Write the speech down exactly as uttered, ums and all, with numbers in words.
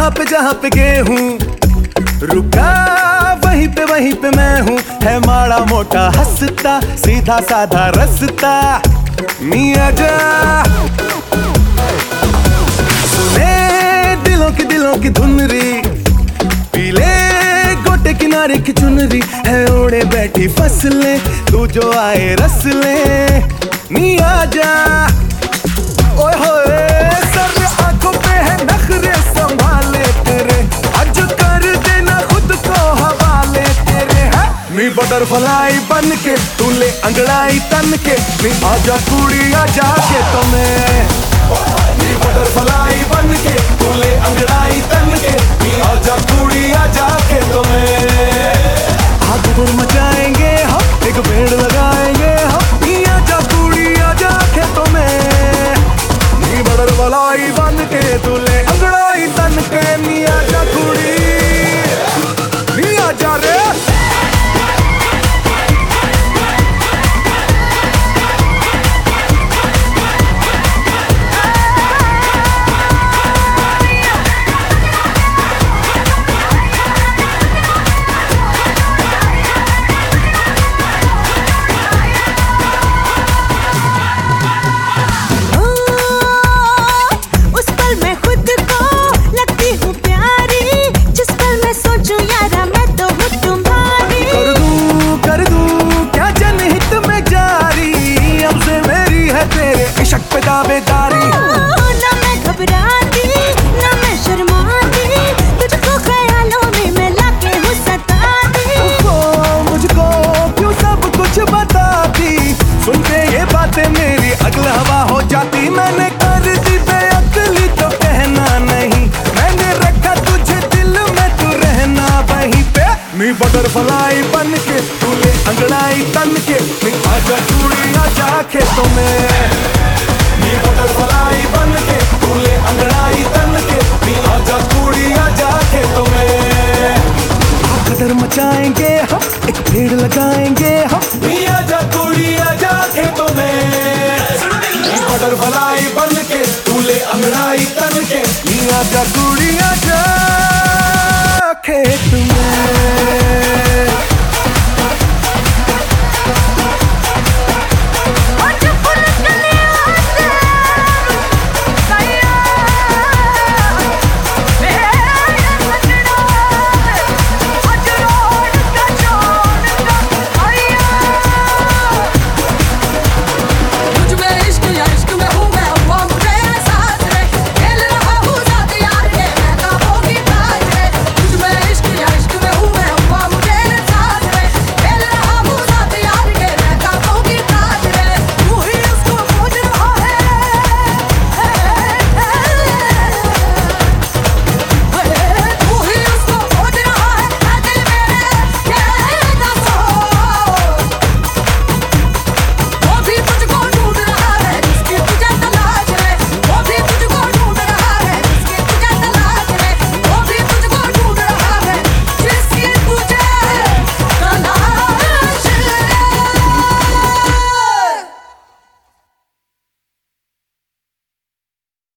जहाँ पे जहाँ पे गेहूं रुका वहीं पे वहीं पे मैं हूँ। है माड़ा मोटा हंसता सीधा साधा रास्ता मियां जा सुने दिलों की दिलों की धुनरी पीले गोटे किनारे की चुनरी है ओढ़े बैठी फसलें तू जो आए रसले मियां जा ओए होए सर आंखों पे है नखरे संभाले तेरे आज कर देना खुद को हवाले तेरे है मी बटरफ्लाई बन के तू ले अंगड़ाई तन के मी आजा कुड़ी आजा के तो मैं मी बटरफ्लाई बन के तू ले अंगड़ाई तन के मी आजा कुड़ी आजा के तो मैं आग बुर मचाएंगे हम एक पेड़ लगाएंगे हम मी आजा कुड़ी आजा के तो मैं मी बटरफ्लाई बन के तू ले अंगड़ाई तन के मी आजा कुड़ी मी आजा रे दावेदारी ना मैं घबराती ना मैं शर्माती तुझको ख्यालों में मैं लाके हूँ सताती ओ मुझको क्यों सब कुछ बताती सुन के ये बातें मेरी अगल हवा हो जाती मैंने कर दी बेअक्ली तो कहना नहीं मैंने रखा तुझे दिल में तू रहना वहीं पे मी बटरफ्लाई बन के तू ले अंगड़ाई तन के मी आजा चूड़ी आजा खेतों में मी बटरफ्लाई बन के तू ले अंगड़ाई तन के मी आजा कुड़ी आजा खेतों में कदर मचाएंगे हम एक पेड़ लगाएंगे हम मी आजा कुड़ी आजा खेतों में मी बटरफ्लाई बन के तू ले अंगड़ाई तन के मी आजा कुड़ी आजा